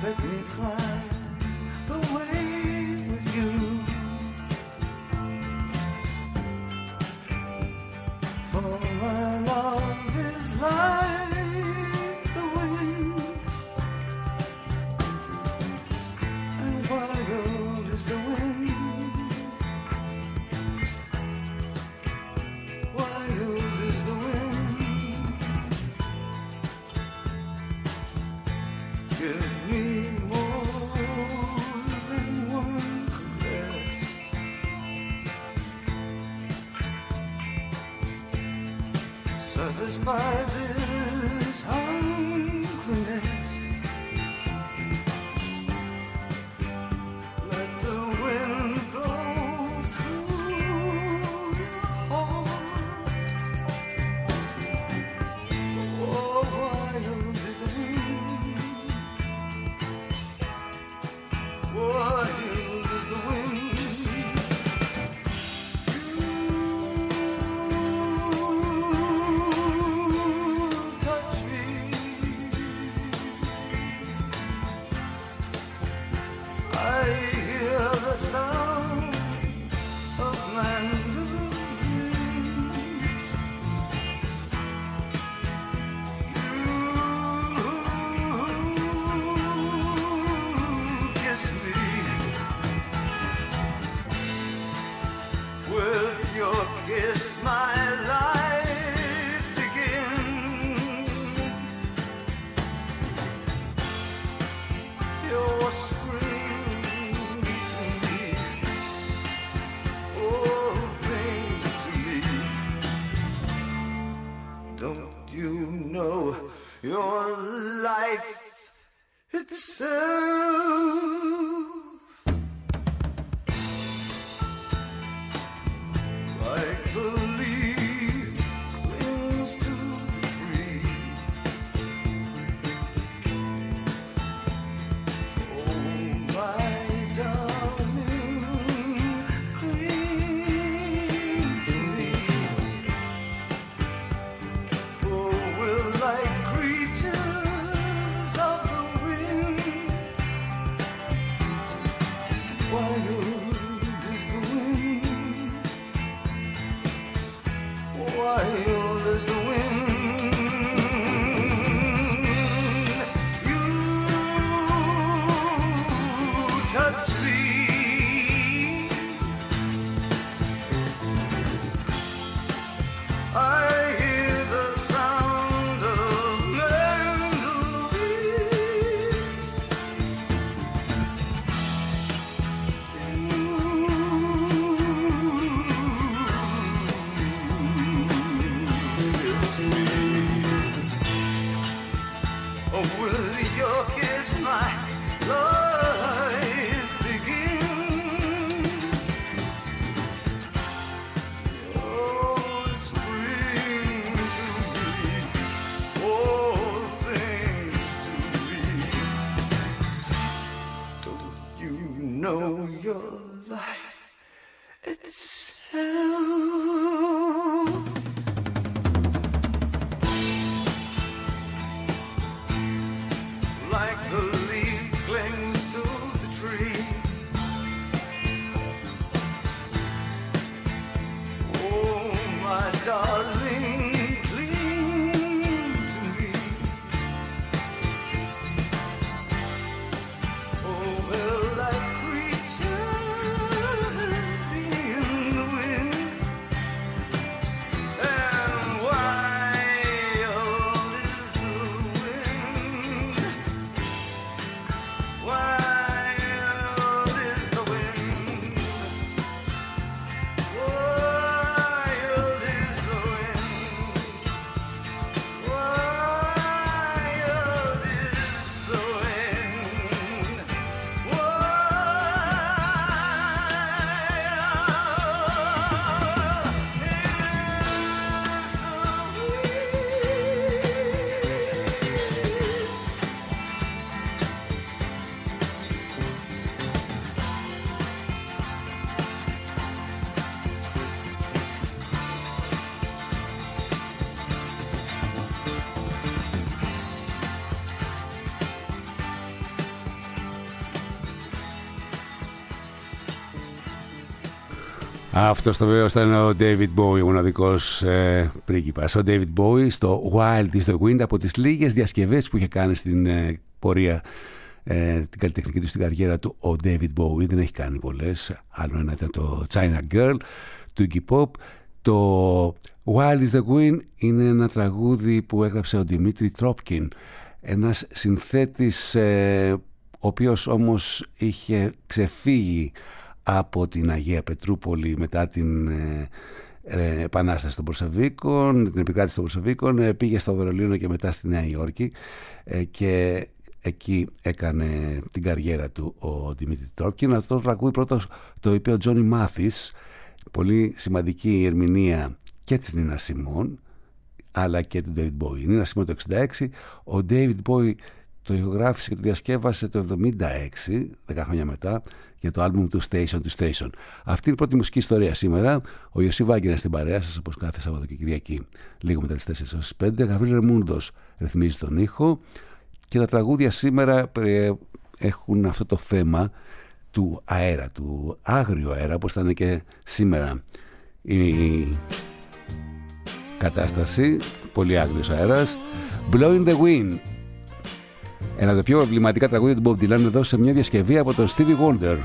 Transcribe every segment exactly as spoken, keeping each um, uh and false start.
let me fly away with you. For my love is like the wind, and wild is the wind, wild is the wind. Give me more than one caress, satisfy this hungriness. Let the wind blow through your heart. Oh, wild is the wind, wild is the wind. Touch me, I hear the sound of mandolins. You kiss me with your kiss, my life begins. Your spring to me, all things to me. Don't you know your life itself? Like the leaf clings to the tree. Oh, my darling, cling to me. For we're like creatures of the wind. Wild is the wind, wild is the wind. You touch me, I hear the sound of mandolins. Kiss me, oh, with your kiss my life begins. Oh, spring to me, all things to me. Don't you know your life itself? Like the leaf clings to the tree. Oh, my darling, cling to me. Oh, we're like creatures in the wind. Αυτός το βέβαιο ήταν ο David Bowie, ο μοναδικός ε, πρίγκιπας. Ο David Bowie στο Wild is the Wind, από τις λίγες διασκευές που είχε κάνει στην ε, πορεία, ε, την καλλιτεχνική του, στην καριέρα του. Ο David Bowie δεν έχει κάνει πολλές. Άλλο ένα ήταν το China Girl του Iggy Pop. Το Wild is the Wind είναι ένα τραγούδι που έγραψε ο Δημήτρη Τρόπκιν, ένας συνθέτης ε, ο οποίος όμως είχε ξεφύγει από την Αγία Πετρούπολη μετά την ε, ε, επανάσταση των Πολσεβίκων, την επικράτηση των Πολσεβίκων, ε, πήγε στο Βερολίνο και μετά στη Νέα Υόρκη ε, και εκεί έκανε την καριέρα του ο Δημήτρη Τρόπκιν. Αυτό το τραγούδι πρώτος το είπε ο Τζόνι Μάθις, πολύ σημαντική ερμηνεία και της Νίνα Σιμών αλλά και του David Bowie. Η Νίνα Σιμών το εξήντα έξι, ο David Bowie το ηχογράφησε και το διασκεύασε το εβδομήντα έξι, δέκα χρόνια μετά, για το άλμπουμ του Station to Station. Αυτή είναι η πρώτη μουσική ιστορία σήμερα. Ο Ιωσή Βάγκενερ στην παρέα σας, όπως κάθε Σαββατό και Κυριακή, λίγο μετά τις τέσσερις έως τις πέντε. Γαβρίλ Ρεμούντος ρυθμίζει τον ήχο και τα τραγούδια σήμερα έχουν αυτό το θέμα του αέρα, του άγριου αέρα, όπως ήταν και σήμερα η κατάσταση. Πολύ άγριος αέρας. Blowing the Wind, ένα από τα πιο εμβληματικά τραγούδια του Bob Dylan, εδώ σε μια διασκευή από τον Stevie Wonder.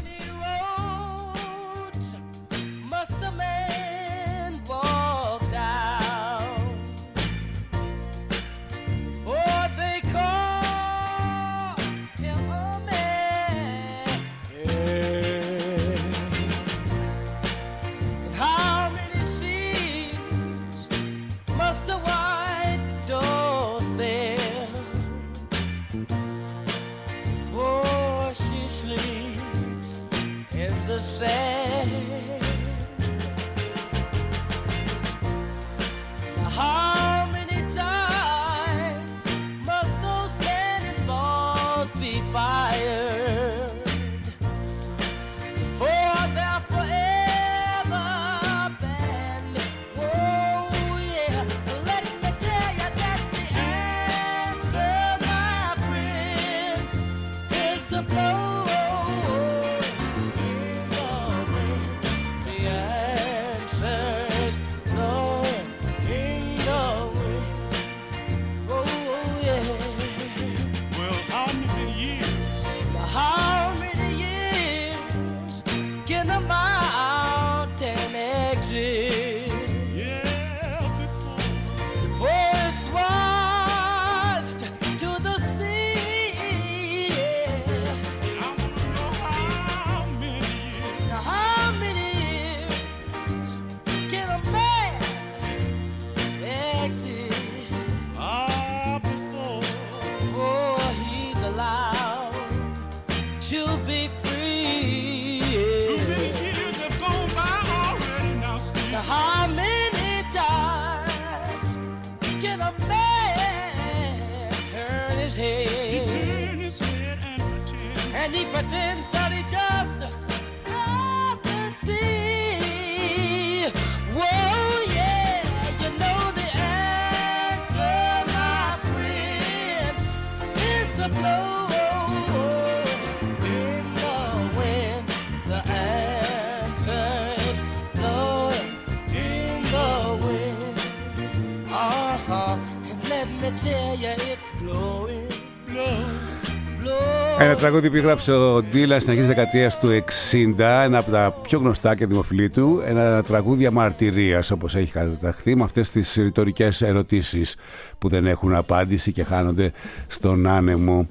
Ένα τραγούδι που έγραψε ο Dylan στην αρχή της δεκαετίας του εξήντα, ένα από τα πιο γνωστά και δημοφιλή του, ένα τραγούδι αμαρτυρίας, όπως έχει καταταχθεί, με αυτές τις ρητορικές ερωτήσεις που δεν έχουν απάντηση και χάνονται στον άνεμο.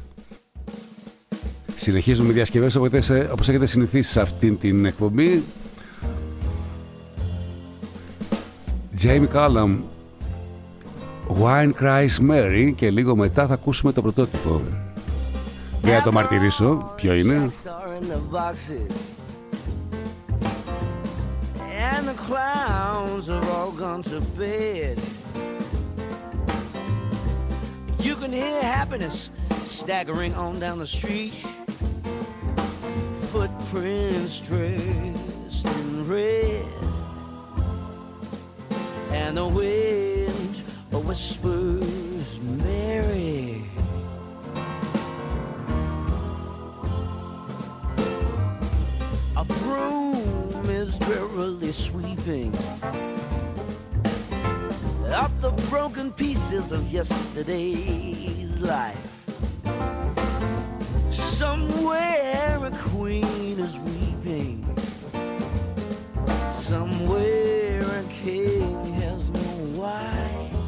Συνεχίζουμε διασκευές όπως έχετε συνηθίσει σε αυτήν την εκπομπή. Jamie Cullum, Wine Cries Mary, και λίγο μετά θα ακούσουμε το πρωτότυπο. Δεν θα το μαρτυρήσω ποιο είναι. And the clowns have all gone to bed. You can hear happiness staggering on down the street. Footprints dressed in red, and the wind whispers Mary. A broom is drearily sweeping up the broken pieces of yesterday's life. Somewhere a queen is weeping, somewhere a king has no wife,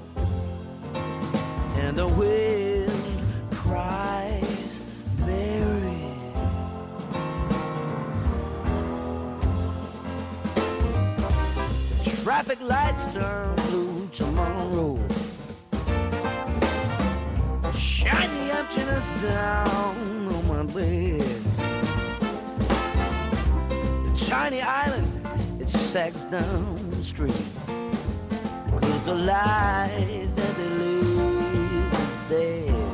and the wind cries Mary. The traffic lights turn blue tomorrow, shine the emptiness down on my bed. The tiny island, it sags down the street, 'cause the life that they live is dead.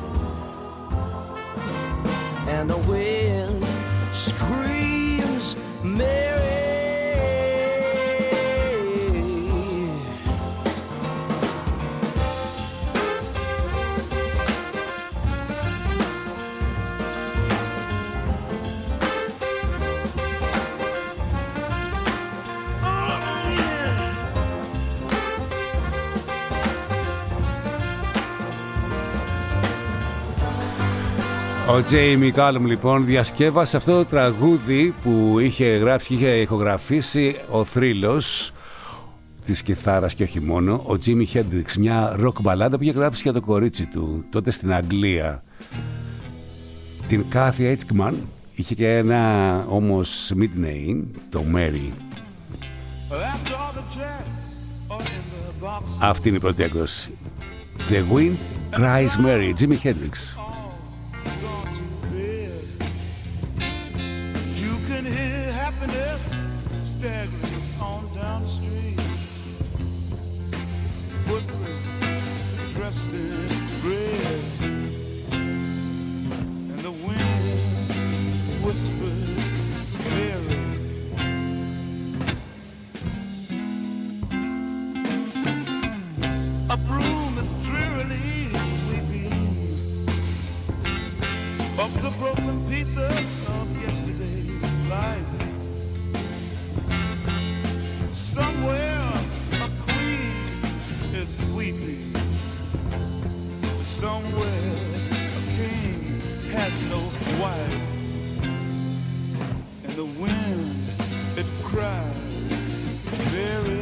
And the wind screams Mary. Ο Τζέιμι Κάλουμ λοιπόν διασκεύασε αυτό το τραγούδι που είχε γράψει και είχε ηχογραφήσει ο θρύλος της κιθάρας και όχι μόνο, ο Τζίμι Χέντριξ, μια ροκ μπαλάντα που είχε γράψει για το κορίτσι του τότε στην Αγγλία, την Κάθι Έιτσκμαν. Είχε και ένα όμως mid name, το Mary. Αυτή είναι η πρώτη έκδοση. The Wind Cries Mary, Jimi Hendrix. Staggering on down the street, footprints dressed in red, and the wind whispers Mary. A broom is drearily sweeping up the broken pieces of yesterday's life. Somewhere a queen is weeping, somewhere a king has no wife, and the wind, it cries Mary.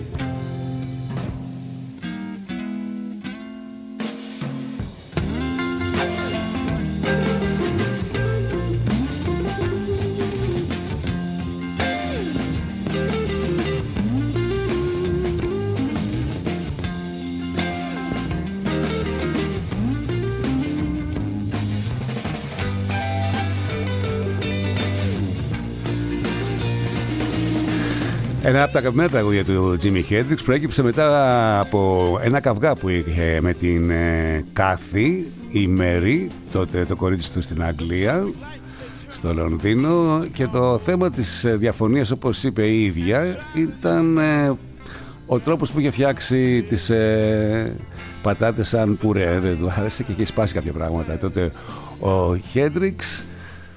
Ένα από τα αγαπημένα τραγούδια του Jimi Hendrix προέκυψε μετά από ένα καυγά που είχε με την ε, Κάθη, η Μέρη, τότε το κορίτσι του στην Αγγλία, στο Λονδίνο, και το θέμα της διαφωνίας, όπως είπε η ίδια, ήταν ε, ο τρόπος που είχε φτιάξει τις ε, πατάτες σαν πουρέ. Δεν του άρεσε και είχε σπάσει κάποια πράγματα. Τότε ο Hendrix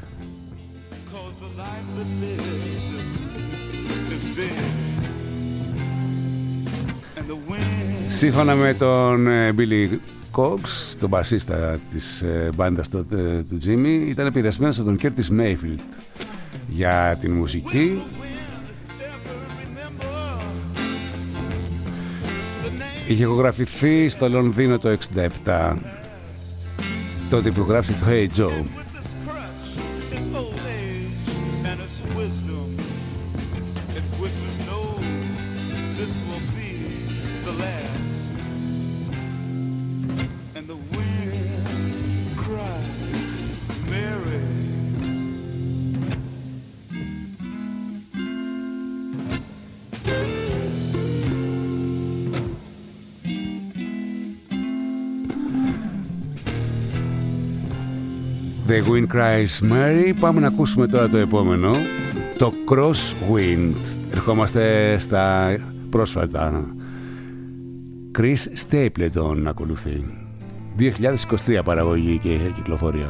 σύμφωνα με τον Billy Cox, τον μπασίστα της μπάντας τότε του Jimmy, ήταν επηρεασμένος από τον Curtis Mayfield για την μουσική. Είχε ηχογραφηθεί στο Λονδίνο το εξήντα επτά, τότε που γράψει το Hey Joe. The Wind Cries Mary. Πάμε να ακούσουμε τώρα το επόμενο, το Crosswind. Ερχόμαστε στα πρόσφατα. Chris Stapleton ακολουθεί. δύο χιλιάδες είκοσι τρία παραγωγή και κυκλοφορία.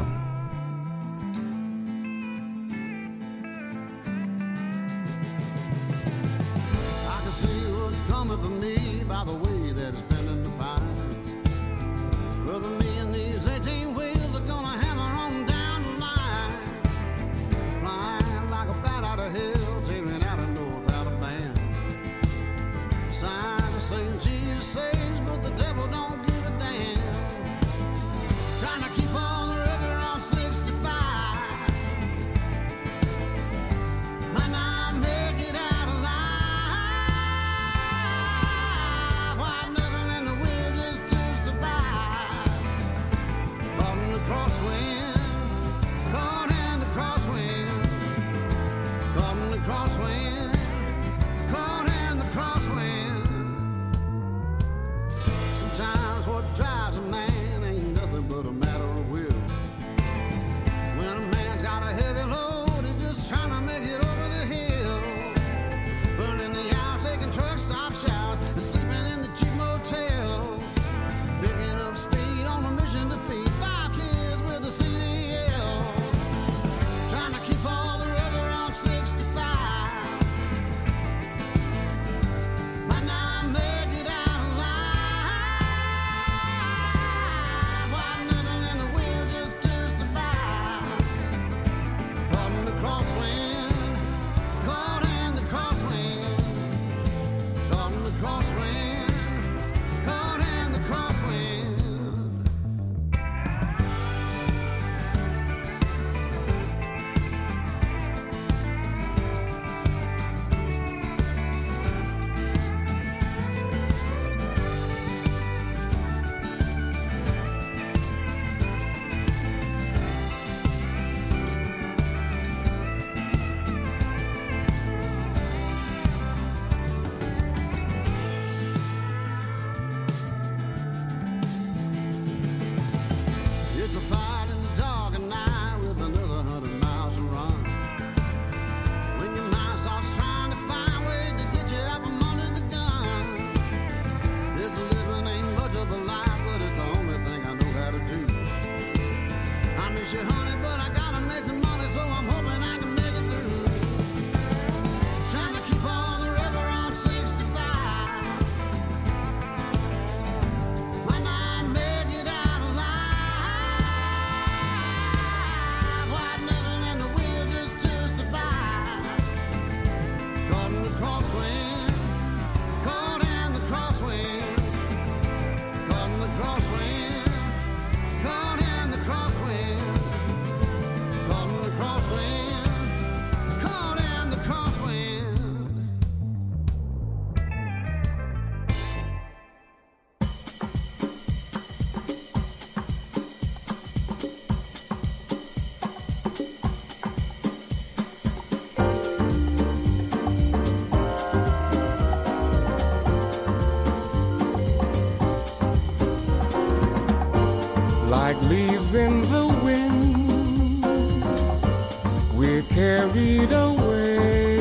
leaves in the wind, we're carried away,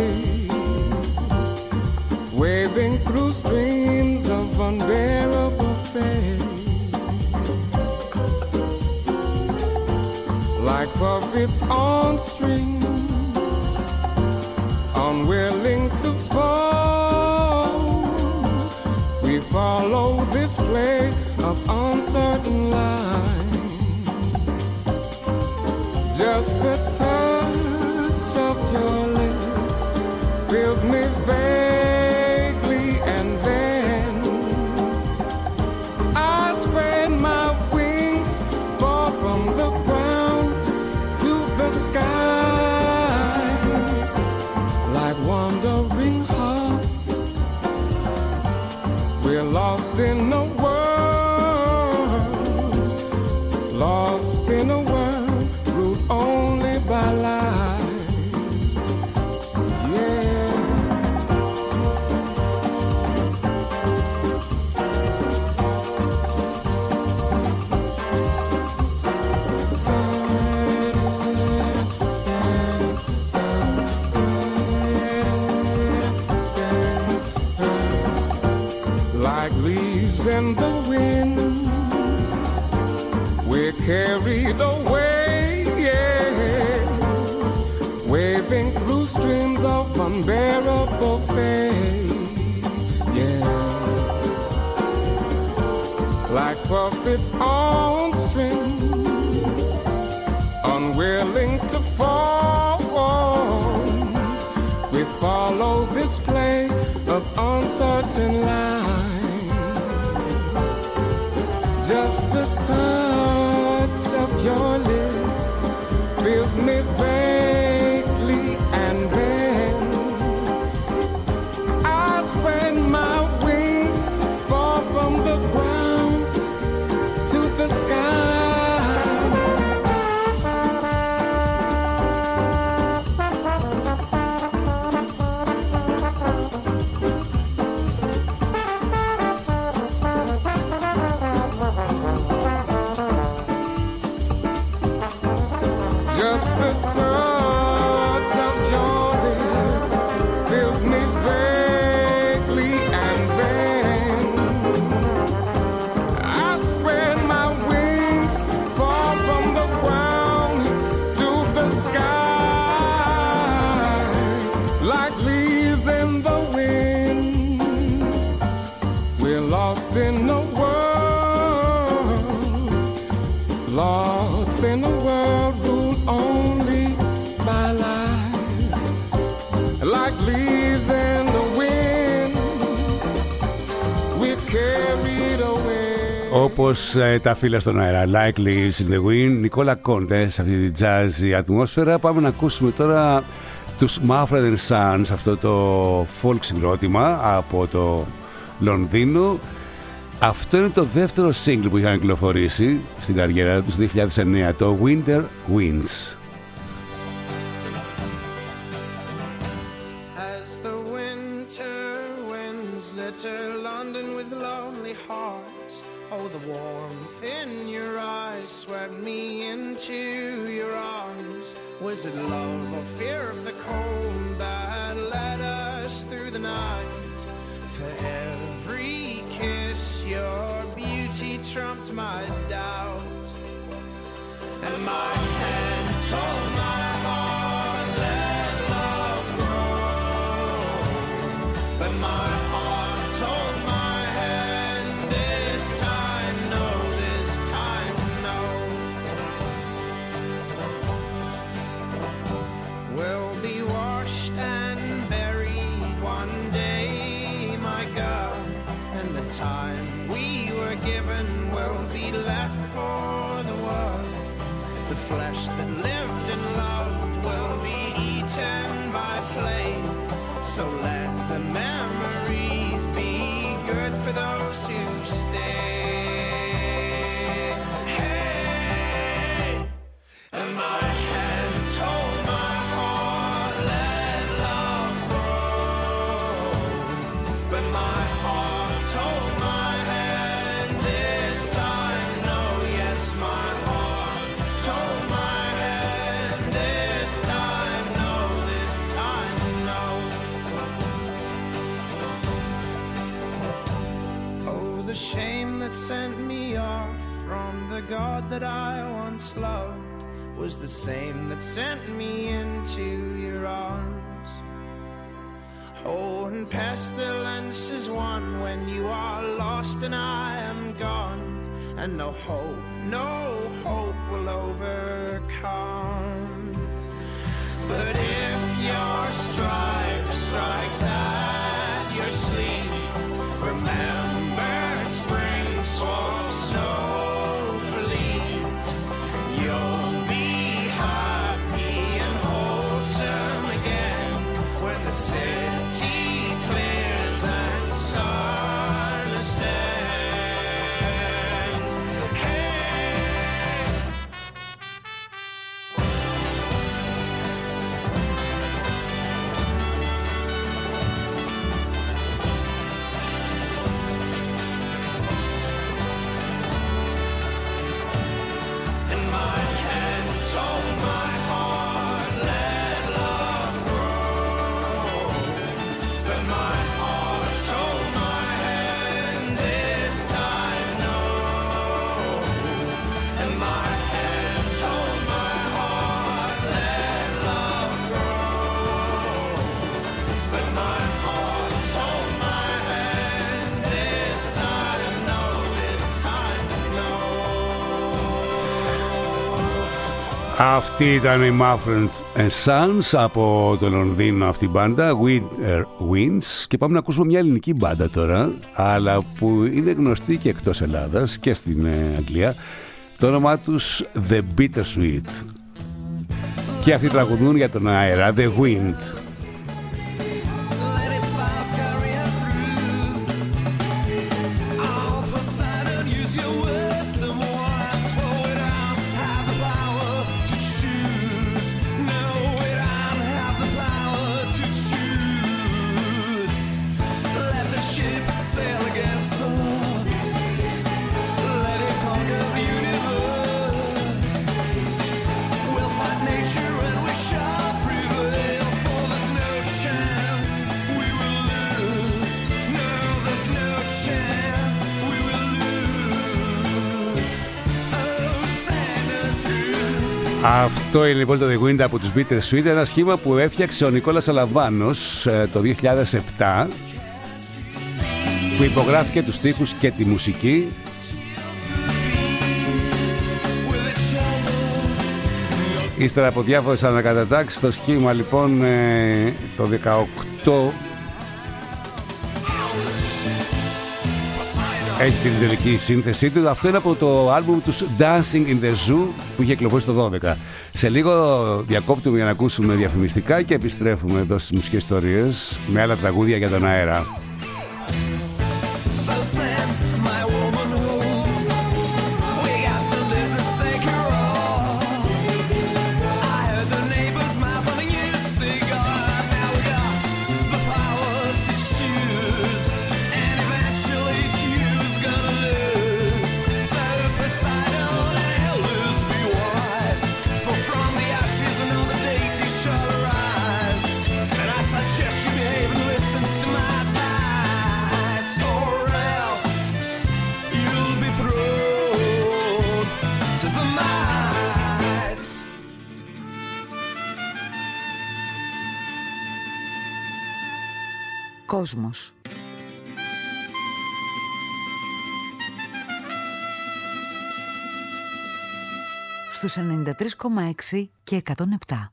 waving through streams of unbearable fate, like puppets on strings, unwilling to fall. We follow this play of uncertain lines. Just the touch of your lips fills me vaguely, and then I spread my wings, fall from the ground to the sky, like wandering hearts. We're lost in a world, lost in a world ruled only by lies. Yeah. Like leaves in the wind, we're carried away, yeah, waving through streams of unbearable fate, yeah, like puppets on strings, unwilling to fall. We follow this play of uncertain lines. Just the touch of your lips fills me vaguely, and then I spread my wings, fall from the ground to the sky. Just the touch of your lips fills me vaguely, and then I spread my wings, fall from the ground to the sky, like leaves in the wind. We're lost in the world, lost in the world ruled only by lies, like leaves in the wind, we're carried away. Όπως ε, τα φύλλα στον αέρα, like leaves in the wind, Νικόλα Κόντε σε αυτή τη jazzy ατμόσφαιρα. Πάμε να ακούσουμε τώρα τους Mumford and Sons, αυτό το folk συγκρότημα από το Λονδίνο. Αυτό είναι το δεύτερο single που είχαν κυκλοφορήσει στην καριέρα τους το δύο χιλιάδες εννέα, το Winter Winds. As the winter winds litter London with lonely hearts, oh, the warmth in your eyes swept me into your arms. Was it love or fear of the cold that led us through the night? For every kiss, your beauty trumped my doubt, and my hand told my heart, let love grow. But my heart told my hand, this time no, this time no. We'll be washed and buried one day, my God, and the time we were given will be left for the world. The flesh that lived and loved will be eaten by flame. So let the memories be good for those who stay. Hey, and my hand told my heart, let love grow. But my heart told my hand, this time no, yes, my heart. heart that I once loved was the same that sent me into your arms. Oh, and pestilence is one when you are lost and I am gone, and no hope, no hope will overcome. But if your stripe strikes at your sleep, remember spring swamp snow for leaves. You'll be happy and wholesome again when the city clears and the sun ascends. Hey! And my head told my heart, let love grow. But my heart told my head, this time no. And my head told my heart, let love grow. But my heart told my head, this time no, this time no. Αυτή ήταν η Mumford and Sons από το Λονδίνο, αυτή η μπάντα Winter Winds. Και πάμε να ακούσουμε μια ελληνική μπάντα τώρα, αλλά που είναι γνωστή και εκτός Ελλάδας και στην ε, Αγγλία. Το όνομά τους The Bittersweet. Και αυτοί τραγουδούν για τον αέρα, The Wind. Let its fires carry her through. Oh, Poseidon, use your wisdom once. For we don't have the power to choose. No, we don't have the power to choose. Let the ship sail against the odds. Let it conquer the universe. We'll fight nature and we shall prevail. For there's no chance we will lose. No, there's no chance we will lose. Oh, Santa through. Αυτό είναι λοιπόν το The Wind από τους Bittersweet, ένα σχήμα που έφτιαξε ο Νικόλας Αλαβάνος ε, το δύο χιλιάδες επτά, που υπογράφηκε τους στίχους και τη μουσική. Ύστερα από διάφορες ανακατατάξεις, το σχήμα λοιπόν ε, το δεκαοκτώ έχει την τελική σύνθεσή του. Αυτό είναι από το άλμπουμ τους Dancing in the Zoo που είχε κυκλοφορήσει το δώδεκα. Σε λίγο διακόπτουμε για να ακούσουμε διαφημιστικά και επιστρέφουμε εδώ στις μουσικές ιστορίες με άλλα τραγούδια για τον αέρα. So send my woman home. We got some business to take care of. I heard the neighbor's mouth on a new cigar. Now we got the power to choose, and eventually choose gonna lose. So Poseidon and elders be wise, for from the ashes another deity shall arise. And I suggest you behave and listen to my advice, or else you'll be thrown to the mice. Κόσμος. Στους ενενήντα τρία κόμμα έξι και εκατόν επτά.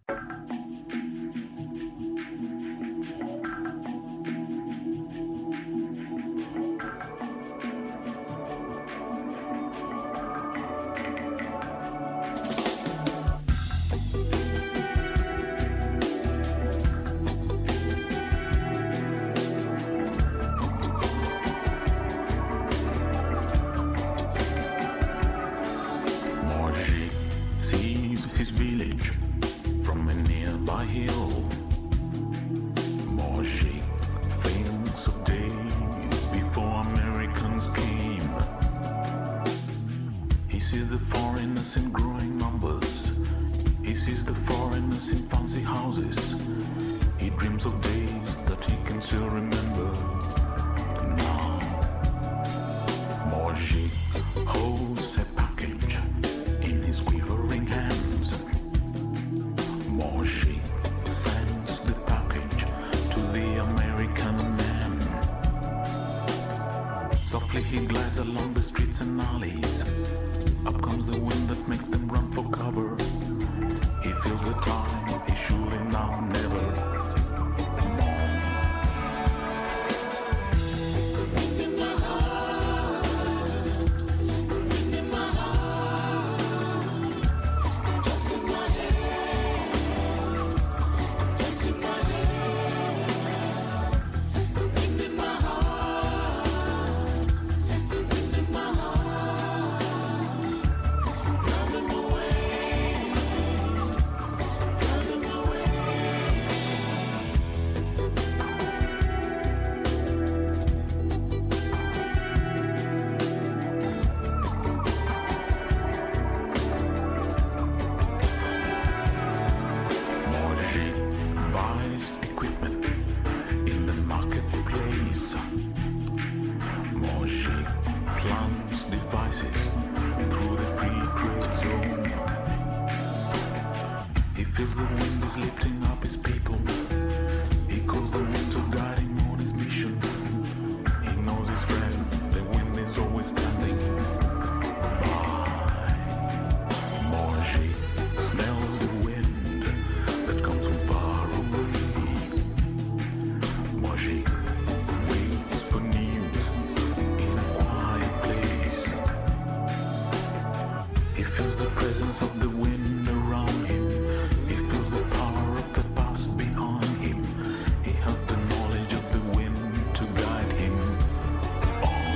Moji sees his village from a nearby hill. Moji thinks of days before Americans came. He sees the foreigners in growing numbers. He sees the foreigners in fancy houses. He dreams of days that he can still remember. Now, Moji holds a package Moshi sends the package to the American man. Softly he glides along the streets and alleys. Up comes the wind that makes them run for cover. He feels the time, he surely now never more. Wind in my heart, wind in my heart, just in my head, just in my head. Wind in my heart, wind in my heart, driving away. Buys equipment in the marketplace. Moshi plants devices through the free trade zone. He feels the wind is lifting up his people. He calls the wind to guide him on his mission. He knows his friend, the wind is always standing by. Moshi smells the wind that comes from far away. Moshi waits for news in a quiet place. He feels the presence of the wind around him. He feels the power of the past behind him. He has the knowledge of the wind to guide him on.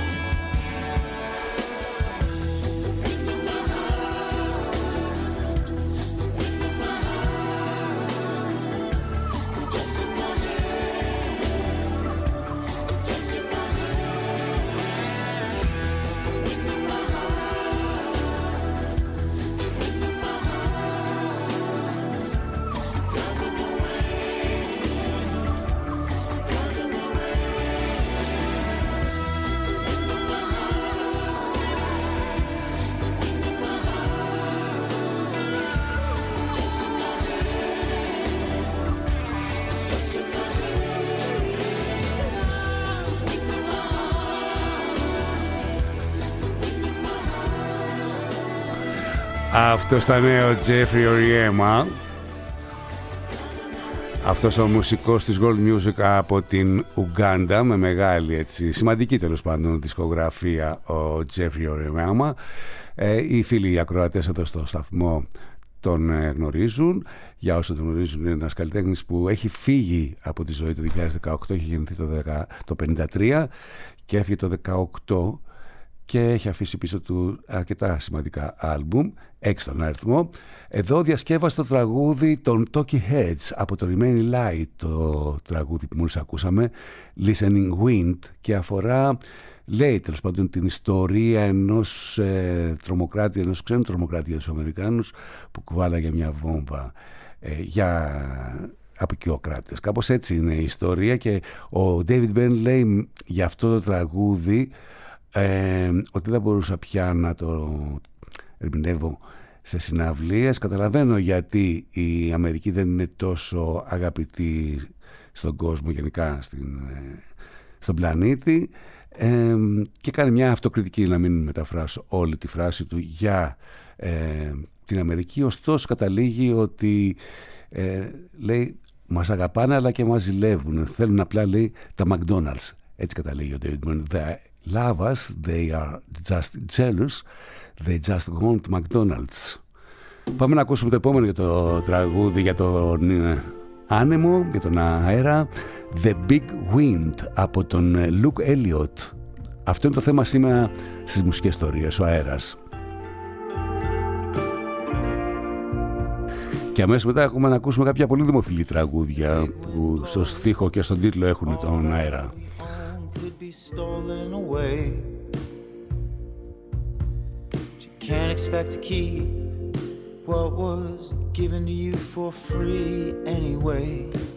Wind in my heart, wind in my heart, just in my head, just in my head. Wind in my heart, wind in my heart, driving away, driving away. Wind in my heart, wind in my heart, just in my head, just in my head. Wind in my heart. Αυτό ήταν ο Jeffrey Oriema. Αυτός ο μουσικός της Gold Music από την Ουγκάντα, με μεγάλη, έτσι, σημαντική τέλος πάντων δισκογραφία, ο Jeffrey Oriema. Ε, οι φίλοι οι ακροατές εδώ στο σταθμό τον ε, γνωρίζουν. Για όσοι τον γνωρίζουν, είναι ένας καλλιτέχνης που έχει φύγει από τη ζωή το δύο χιλιάδες δεκαοκτώ, έχει γεννηθεί το, χίλια εννιακόσια πενήντα τρία και έφυγε το δύο χιλιάδες δεκαοκτώ και έχει αφήσει πίσω του αρκετά σημαντικά άλμπουμ, έξι στον αριθμό. Εδώ διασκεύασε το τραγούδι των Talking Heads από το Remain Light, το τραγούδι που μόλις ακούσαμε, Listening Wind, και αφορά, λέει τέλος πάντων, την ιστορία ενός ε, τρομοκράτη, ενός ξένου τρομοκράτη για τους Αμερικάνους που κουβάλαγε μια βόμβα ε, για απεικιοκράτες. Κάπως έτσι είναι η ιστορία, και ο David Byrne λέει για αυτό το τραγούδι ε, ότι δεν μπορούσα πια να το ερμηνεύω σε συναυλίες. Καταλαβαίνω γιατί η Αμερική δεν είναι τόσο αγαπητή στον κόσμο γενικά, στην, στον πλανήτη, ε, και κάνει μια αυτοκριτική, να μην μεταφράσω όλη τη φράση του, για ε, την Αμερική. Ωστόσο καταλήγει ότι ε, λέει μας αγαπάνε αλλά και μας ζηλεύουν, θέλουν απλά, λέει, τα McDonald's. Έτσι καταλήγει ο David Byrne. They love us, they are just jealous, they just want McDonald's. Πάμε να ακούσουμε το επόμενο για το τραγούδι, για τον άνεμο, για τον αέρα, The Big Wind από τον Luke Elliott. Αυτό είναι το θέμα σήμερα στις μουσικές ιστορίες, ο αέρας. Και αμέσως μετά έχουμε να ακούσουμε κάποια πολύ δημοφιλή τραγούδια που στο στίχο και στον τίτλο έχουν τον αέρα. What was given to you for free anyway?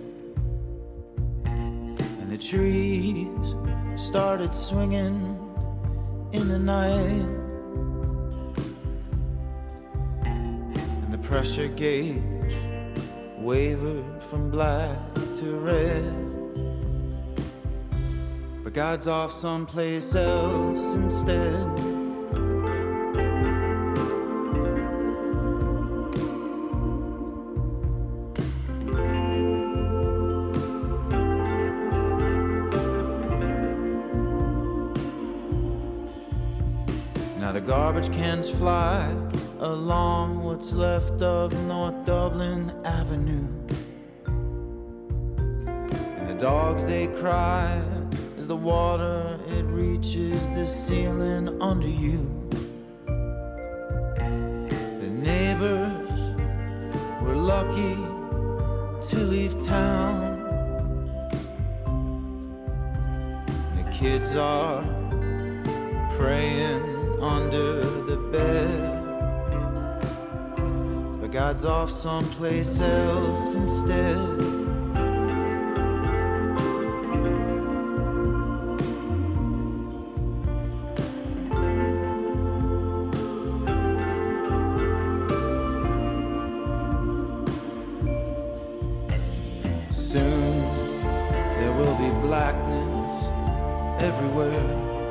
And the trees started swinging in the night, and the pressure gauge wavered from black to red. But God's off someplace else instead. Now the garbage cans fly along what's left of North Dublin Avenue, and the dogs they cry as the water it reaches the ceiling under you. The neighbors were lucky to leave town. The kids are praying under the bed, but God's off someplace else instead. Soon there will be blackness everywhere.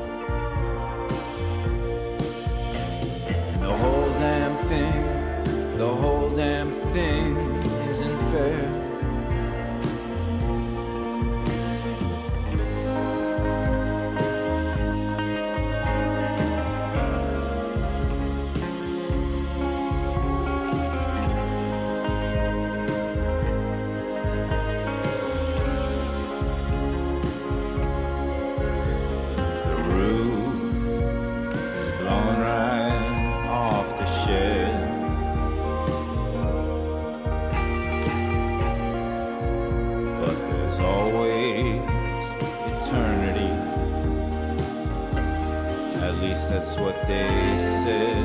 The whole damn thing, the whole damn thing isn't fair. The roof is blown right off the shed. But there's always eternity. At least that's what they said.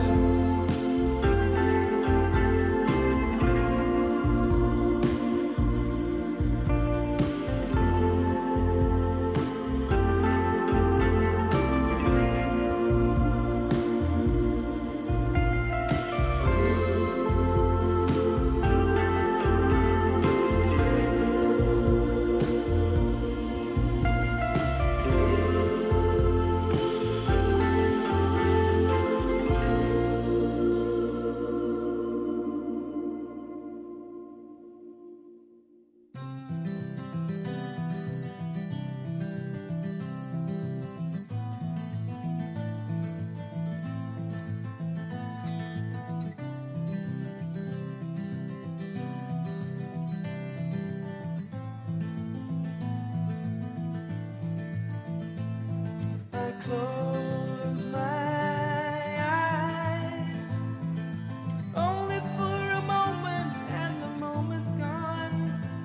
I close my eyes only for a moment, and the moment's gone.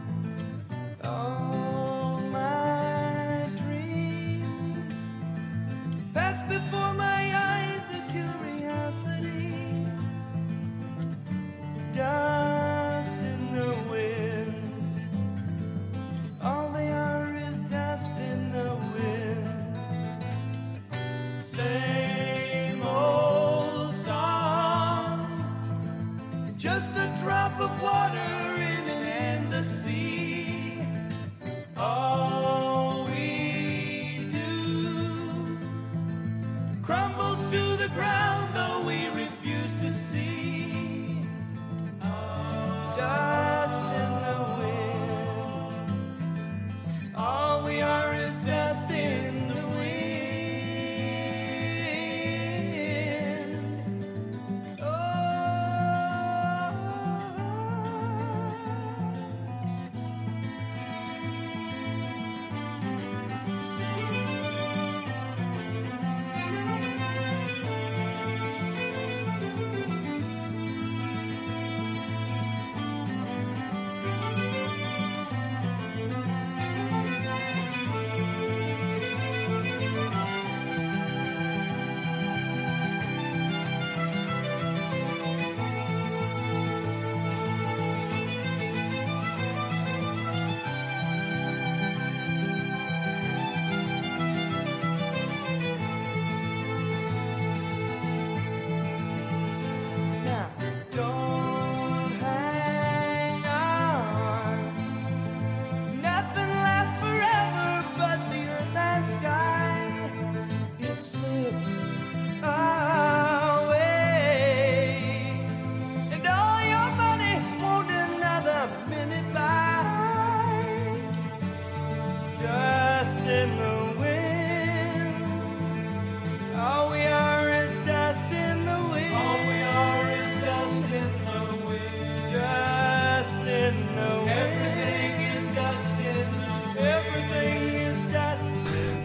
All my dreams pass before my eyes, a curiosity, dust in the wind. All they are is dust in the wind. Same old song, just a drop of water in an endless sea. All we do,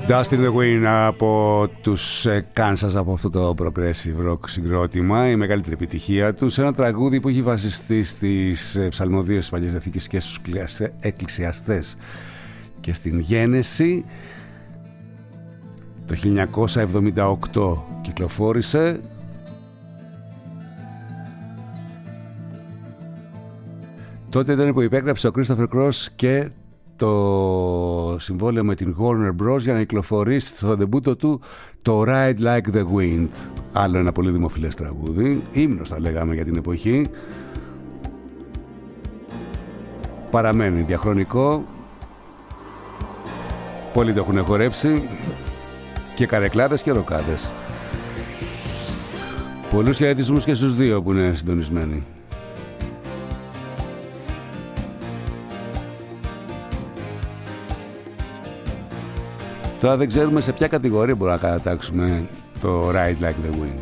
Dust in the Wind από τους Kansas, από αυτό το progressive rock συγκρότημα, η μεγαλύτερη επιτυχία τους, ένα τραγούδι που έχει βασιστεί στις ψαλμοδίες της Παλιές Διαθήκης και στους εκκλησιαστές και στην Γένεση. Το χίλια εννιακόσια εβδομήντα οκτώ κυκλοφόρησε. Τότε ήταν που υπέγραψε ο Christopher Cross και το συμβόλαιο με την Warner Bros. Για να κυκλοφορήσει στο ντεμπούτο του το Ride Like the Wind. Άλλο ένα πολύ δημοφιλές τραγούδι, ύμνος θα λέγαμε για την εποχή. Παραμένει διαχρονικό, πολλοί το έχουν χορέψει, και καρεκλάδες και ροκάδες. Πολλούς χαιρετισμούς και στους δύο που είναι συντονισμένοι. Τώρα δεν ξέρουμε σε ποια κατηγορία μπορούμε να κατατάξουμε το Ride Like the Wind.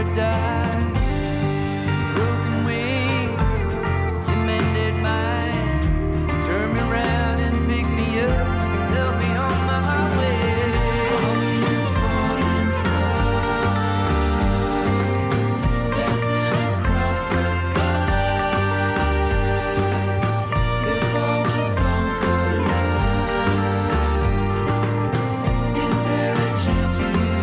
or die. Broken wings, you mended mine. Turn me round and pick me up, help me on my way. All these falling stars dancing across the sky. If I was on good life, is there a chance for you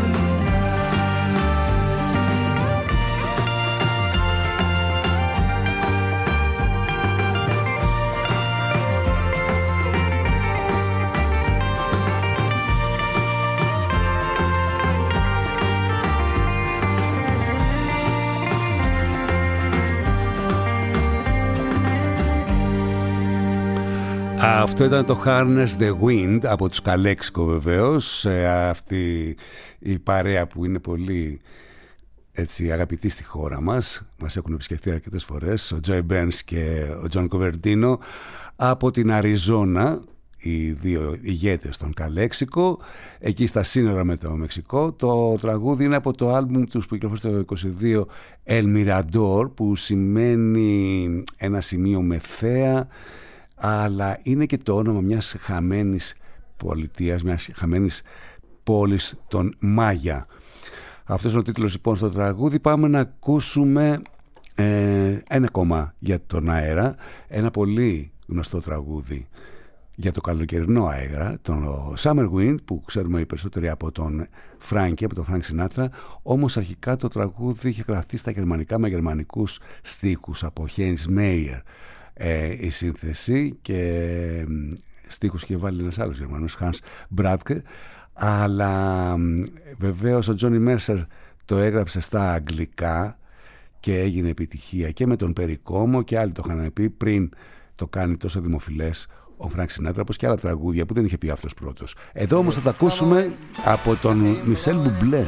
Αυτό ήταν το Harness the Wind από τους Καλέξικο βεβαίως. Αυτή η παρέα που είναι πολύ έτσι, αγαπητή στη χώρα μας. Μας έχουν επισκεφτεί αρκετές φορές. Ο Joey Burns και ο John Coverdino από την Αριζόνα. Οι δύο ηγέτες των Καλέξικο, εκεί στα σύνορα με το Μεξικό. Το τραγούδι είναι από το άλμπουμ τους που κυκλοφόρησε το είκοσι δύο, El Mirador, που σημαίνει ένα σημείο με θέα, αλλά είναι και το όνομα μιας χαμένης πολιτείας, μιας χαμένης πόλης των Μάγια. Αυτός είναι ο τίτλος λοιπόν στο τραγούδι. Πάμε να ακούσουμε ε, ένα κομμά για τον αέρα, ένα πολύ γνωστό τραγούδι για το καλοκαιρινό αέρα, τον Summer Wind, που ξέρουμε οι περισσότεροι από τον Frankie, από τον Frank Sinatra. Όμως αρχικά το τραγούδι είχε γραφτεί στα γερμανικά με γερμανικούς στίχους από Heinz Meyer. Ε, η σύνθεση και ε, στίχους είχε βάλει ένας άλλος Γερμανός, Hans Bradke, αλλά ε, βεβαίως ο Johnny Mercer το έγραψε στα αγγλικά και έγινε επιτυχία και με τον Περικόμο και άλλοι το είχαν πει πριν το κάνει τόσο δημοφιλές ο Frank Sinatra, όπως και άλλα τραγούδια που δεν είχε πει αυτός πρώτος. Εδώ όμως θα τα ακούσουμε από τον Michel Bublé.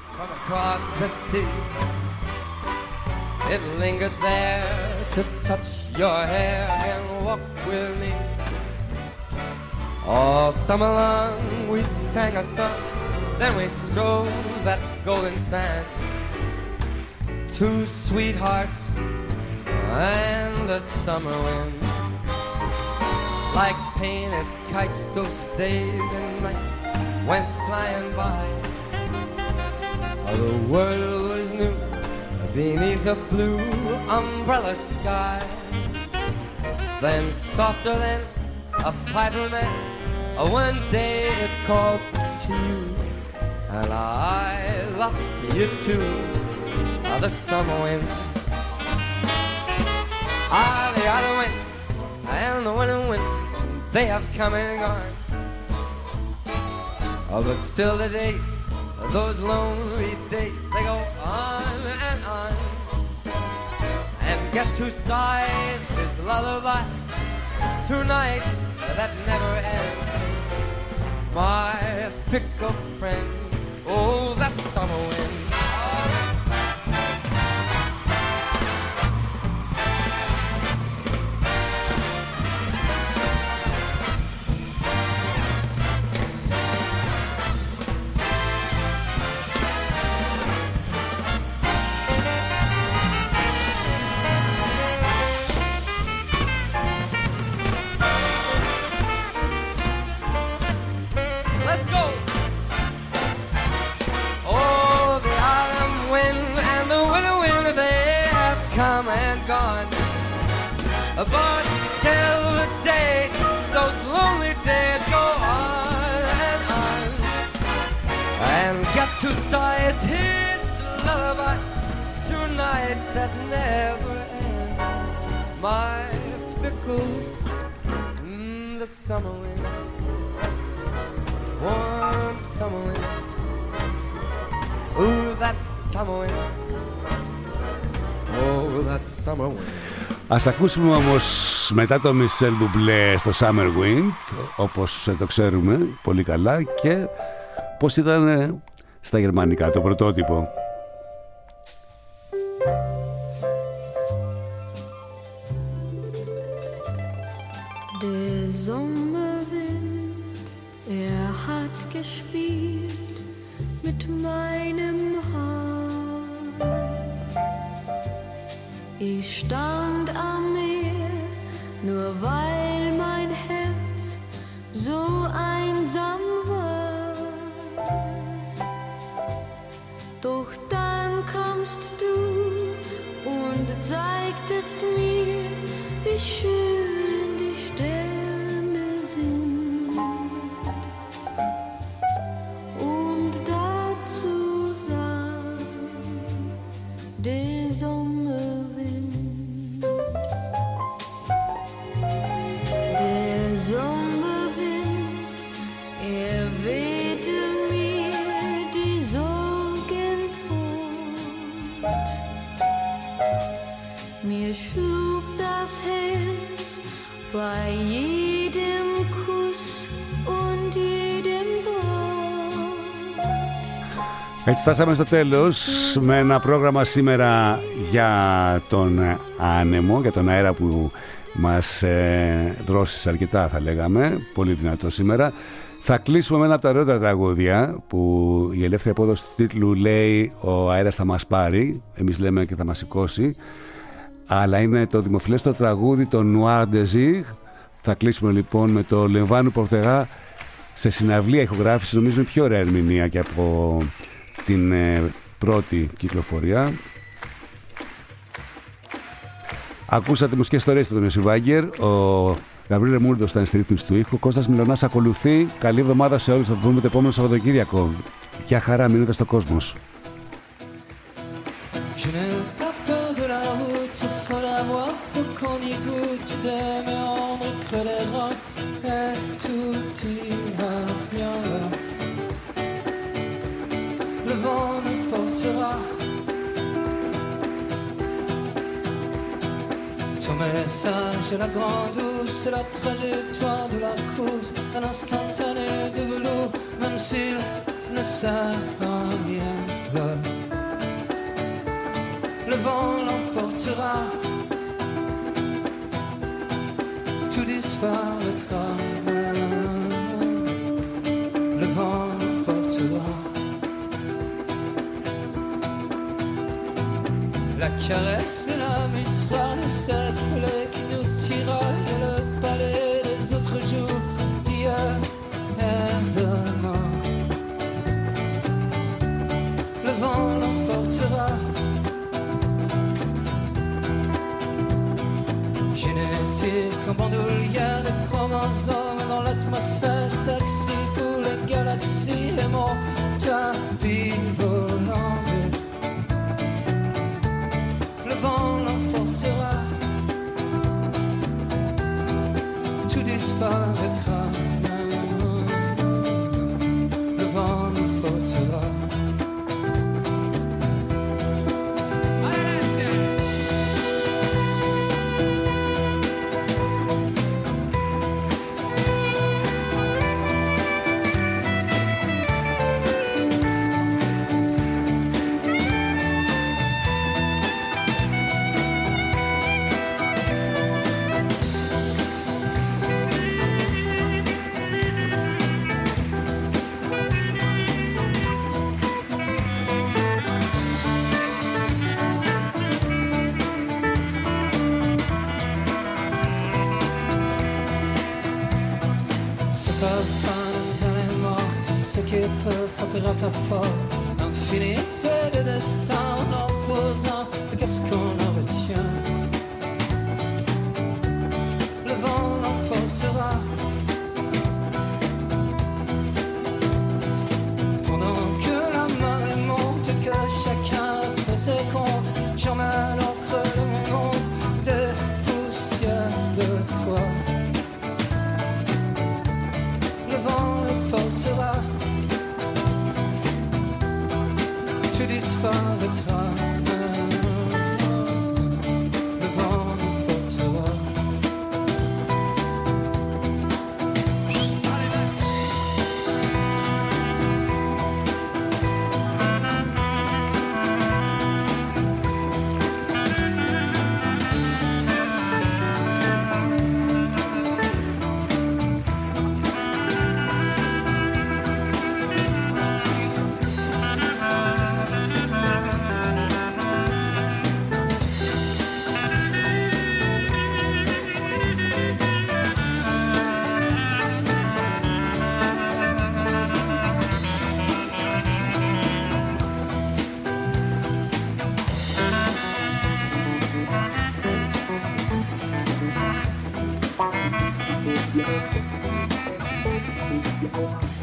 It lingered there to touch your hair and walk with me. All summer long we sang a song, then we strode that golden sand. Two sweethearts and the summer wind, like painted kites those days and nights went flying by. The world was new beneath a blue umbrella sky. Then softer than a piper man, one day it called to you, and I lost you too. The summer wind, ah, the other wind and the winter wind, they have come and gone. Oh, but still the days, those lonely days, they go on and on. And guess who sighs his lullaby through nights that never end? My fickle friend, oh, that summer wind. But still the day, those lonely days go on and on. And guess who sighs his lullaby through nights that never end? My fickle, mm, the summer wind, warm summer wind, ooh, that summer wind, oh, that summer wind. Ας ακούσουμε όμως μετά το Michel Bublé στο Summer Wind, όπως το ξέρουμε πολύ καλά, και πώς ήταν στα γερμανικά το πρωτότυπο. Der Sommerwind, er hat gespielt mit meinem Haar. Ich stand am Meer, nur weil mein Herz so einsam war. Doch dann kamst du und zeigtest mir, wie schön die Sterne sind. Und dazu sang der Sommerwind. Der Sommerwind, er wehte mir die Sorgen fort. Mir schlug das Herz bei jedem Kuss und jedem Wort. Έτσι φτάσαμε στο τέλος με ένα πρόγραμμα σήμερα για τον άνεμο, για τον αέρα που μας ε, δρόσησε αρκετά, θα λέγαμε, πολύ δυνατό σήμερα. Θα κλείσουμε με ένα από τα ωραιότερα τραγούδια που η ελεύθερη απόδοση του τίτλου λέει «Ο αέρας θα μας πάρει», εμείς λέμε και θα μας σηκώσει, αλλά είναι το δημοφιλέστερο τραγούδι το Noir Désir. Θα κλείσουμε λοιπόν με το Λεμβάνου Πορτεγά σε συναυλία ηχογράφηση, νομίζω είναι πιο ωραία ερμηνεία και από την ε, πρώτη κυκλοφορία. Ακούσατε μουσικές ιστορίες του Μιώση Βάγκερ, ο Γαβρίλ Ρεμούρντος ήταν στη ρύθμιση του ήχου, Κώστας Μιλωνάς ακολουθεί. Καλή εβδομάδα σε όλους, θα το πούμε το επόμενο Σαββατοκύριακο. Γεια χαρά, μείνετε στο Κόσμος. Je n'ai pas peur de la route, faut la voir, faut qu'on y goûte, des méandres creux des rangs, et tout ira bien. Le vent nous portera. Ton message est la grande douce, c'est la trajectoire de la course, un instantané de velours, même s'il ne sert à rien. Le vent l'emportera, tout disparaîtra. Le vent l'emportera. La caresse et la mitraille, cette plaie qui nous tiraille, et le palais des autres jours d'hier et demain. Le vent l'emportera. Génétique en bandoulière, des chromosomes dans l'atmosphère, taxi pour les galaxies et mon tapis volant. Le vent l'emportera, tout disparaîtra. Le vent l'emportera. À ta porte, infinité de destin en opposant, qu'est-ce qu'on en retient? Le vent l'emportera. Pendant que la marée monte, que chacun fait ses comptes, j'emmène au creux de mon monde des poussières de toi. Le vent l'emportera. Tu disparaîtras. Le vent nous portera. Thank you.